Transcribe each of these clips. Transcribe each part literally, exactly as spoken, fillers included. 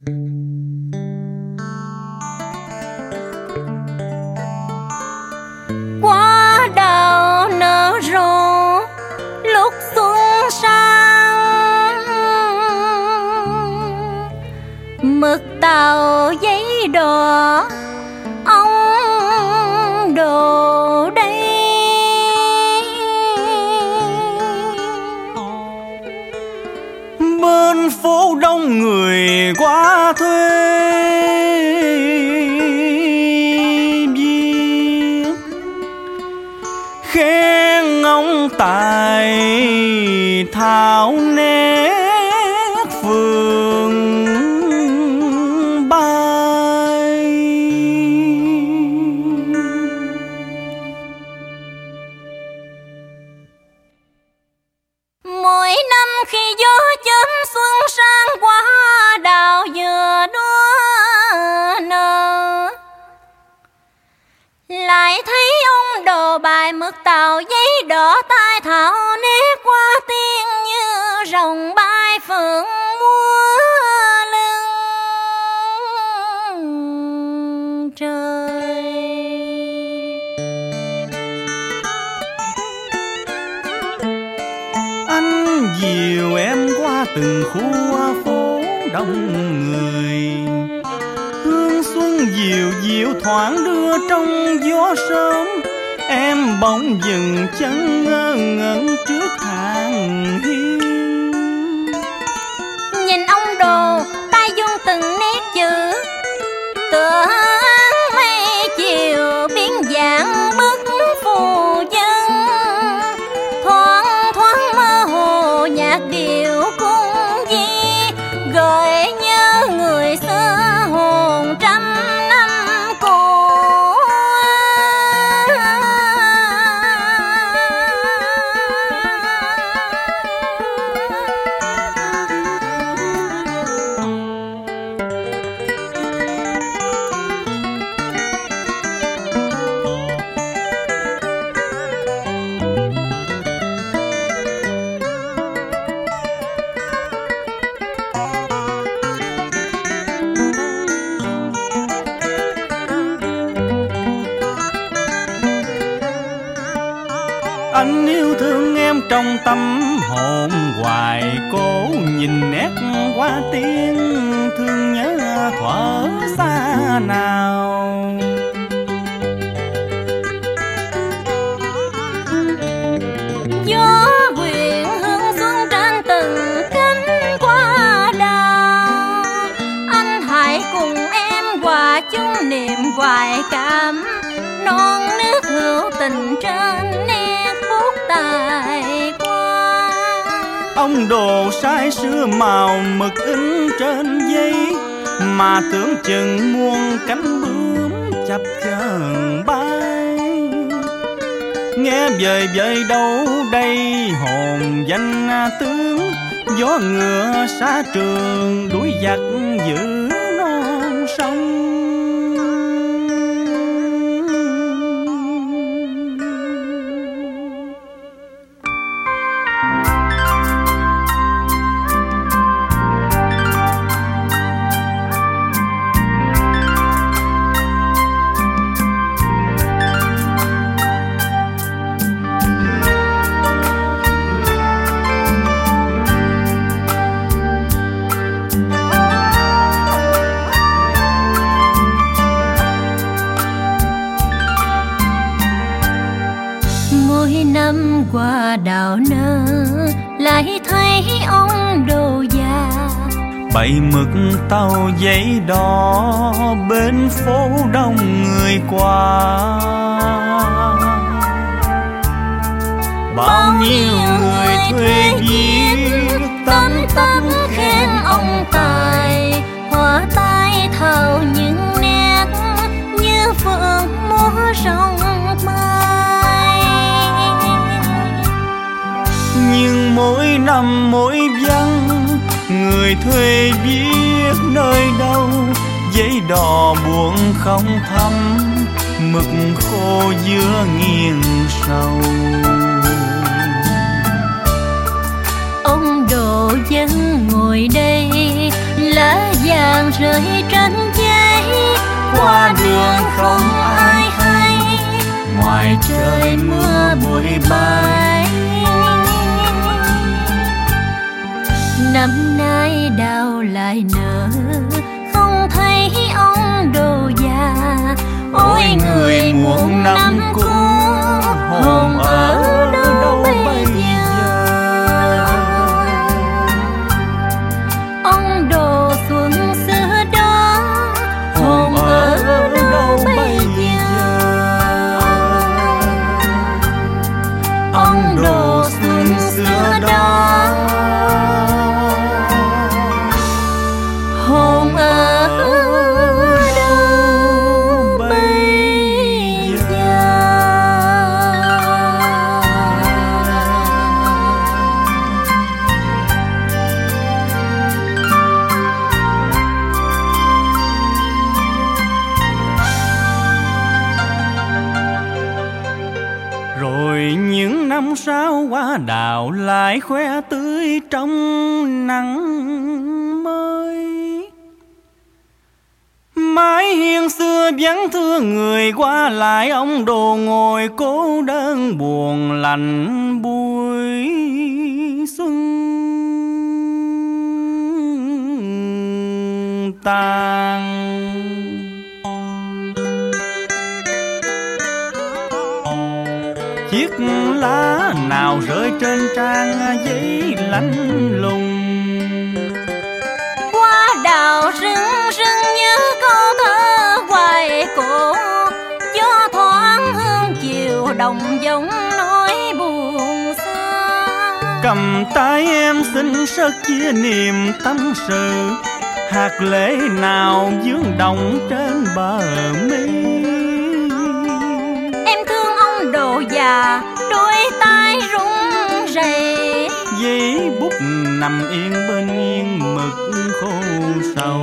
Hoa đào nở rộ lúc xuân sang, mực tàu giấy đỏ ông đồ đây. Bên phố đông người qua thuê viết khen ông tài thảo nét phường bay. Mỗi năm khi gió chớm xuân sang, hoa đào vừa đua nở, lại thấy ông đồ bài mực tàu giấy đỏ, tai thảo nét qua tiên như rồng bay phượng múa lưng trời. Anh dìu em qua từng khu phố đông người, hương xuân dịu dịu thoảng đưa trong gió sớm. Em bỗng dừng chân ngơ ngẩn trước hàng hiên, nhìn ông đồ tay dung từng nét chữ, tựa áng mây chiều biến dạng bức phù dân. Thoáng thoáng mơ hồ nhạc điệu cung di, gợi nhớ người xưa hồn trăm năm cũ. Anh yêu thương em trong tâm hồn hoài, cố nhìn nét hoa tiên thương nhớ thuở xa nào. Gió quyện hương xuân trên từng cánh hoa đào, anh hãy cùng em hòa chung niềm hoài cảm. Non nước hữu tình trên nét bút tài qua, Ông đồ sai xưa màu mực in trên giấy, mà tưởng chừng muôn cánh bướm chập chờn bay. Nghe vời vời đâu đây hồn danh tướng, gió ngựa xa trường đuổi giặc giữ non sông. năm qua đào nơ lại thấy ông đồ già bày mực tàu giấy đỏ bên phố đông người qua. Bao nhiêu người thuê viết tấm tấm khen ông tài, hoa tai thao những nét như phượng múa sông mai. nhưng mỗi năm mỗi văn người thuê viết nơi đâu, giấy đò buồn không thắm, mực khô giữa nghiêng sầu. Ông đồ vẫn ngồi đây lá vàng rơi trên giấy, qua đường không ai hay, ngoài trời mưa bụi bay. Năm nay đào lại nở, không thấy ông đồ già. Ôi người muộn năm cũ, hồn ở đâu bây giờ? Ông đồ xuân xưa đó, hồn ở đâu bây giờ? Ông đồ xuân xưa đó, hồn ở đâu bây giờ? Rồi những năm sau hoa đào lại khoe tươi trong nắng mới. Mái hiên xưa vắng thưa người qua lại, ông đồ ngồi cô đơn buồn lạnh buổi xuân tàn. Chiếc lá nào rơi trên trang giấy lạnh lùng, Hoa đào rưng rưng như câu thơ hoài cổ, gió thoáng hương chiều đồng giọng nói buồn xa. cầm tay em xin sớt chia niềm tâm sự, hạt lệ nào vương động trên bờ mi. Em thương ông đồ già, đôi tay run rẩy, Giấy bút nằm yên bên nghiêng mực khô sầu.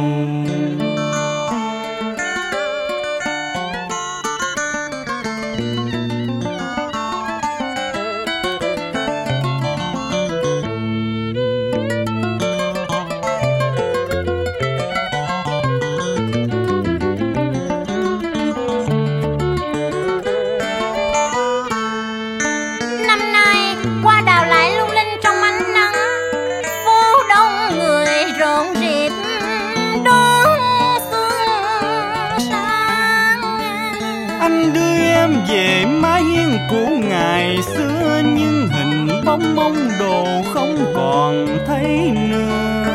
năm nay hoa đào lại lung linh trong ánh nắng, phố đông người rộn rịp đón xuân sang. Anh đưa em về mái hiên cũ ngày xưa, nhưng hình bóng mông đồ không còn thấy nữa.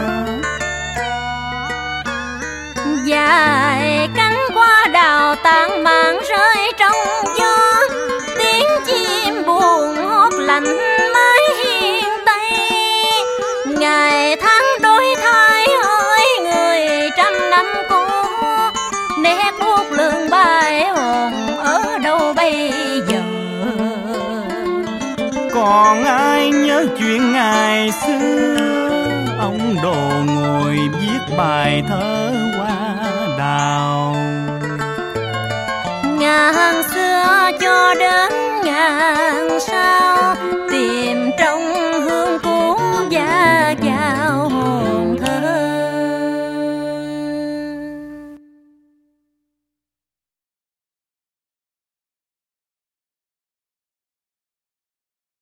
Dài cánh hoa đào tàn mạn rơi trong gió, tiếng chim buồn hót lạnh mái hiên tây. Ngày tháng đổi thay hỡi người trăm năm cũ, nét buốt lương bay hồn ở đâu bây giờ? Còn ai nhớ chuyện ngày xưa, ông đồ ngồi viết bài thơ hoa đào. Ngàn xưa cho đến ngàn sau,